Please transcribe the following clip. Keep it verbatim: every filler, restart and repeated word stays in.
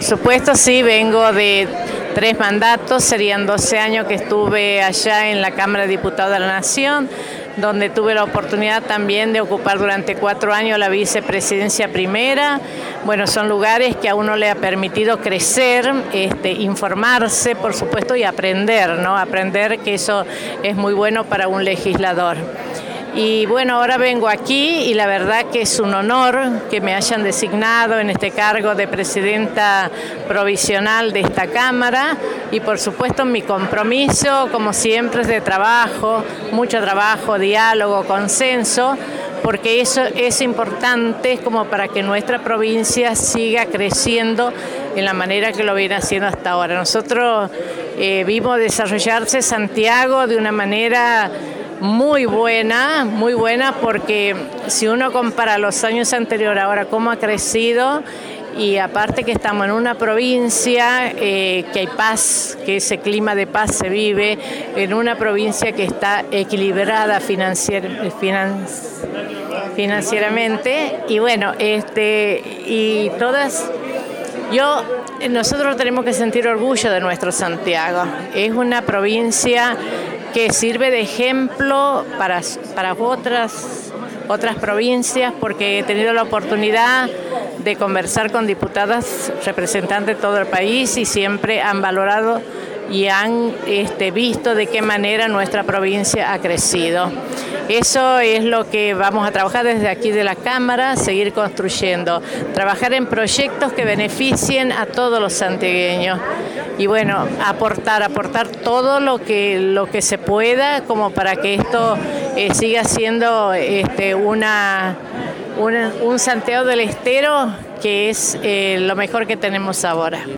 supuesto, sí, vengo de tres mandatos, serían doce años que estuve allá en la Cámara de Diputados de la Nación, donde tuve la oportunidad también de ocupar durante cuatro años la vicepresidencia primera. Bueno, son lugares que a uno le ha permitido crecer, este, informarse, por supuesto, y aprender, ¿no? Aprender, que eso es muy bueno para un legislador. Y bueno, ahora vengo aquí y la verdad que es un honor que me hayan designado en este cargo de presidenta provisional de esta Cámara, y por supuesto mi compromiso, como siempre, es de trabajo, mucho trabajo, diálogo, consenso, porque eso es importante como para que nuestra provincia siga creciendo en la manera que lo viene haciendo hasta ahora. Nosotros eh, vimos desarrollarse Santiago de una manera muy buena, muy buena, porque si uno compara los años anteriores ahora cómo ha crecido, y aparte que estamos en una provincia eh, que hay paz, que ese clima de paz se vive, en una provincia que está equilibrada financier, finan, financieramente, y bueno, este y todas, yo, nosotros tenemos que sentir orgullo de nuestro Santiago. Es una provincia que sirve de ejemplo para, para otras, otras provincias, porque he tenido la oportunidad de conversar con diputadas representantes de todo el país y siempre han valorado y han este, visto de qué manera nuestra provincia ha crecido. Eso es lo que vamos a trabajar desde aquí de la Cámara, seguir construyendo, trabajar en proyectos que beneficien a todos los santiagueños y bueno, aportar, aportar todo lo que, lo que se pueda como para que esto eh, siga siendo este, una, una, un Santiago del Estero que es eh, lo mejor que tenemos ahora.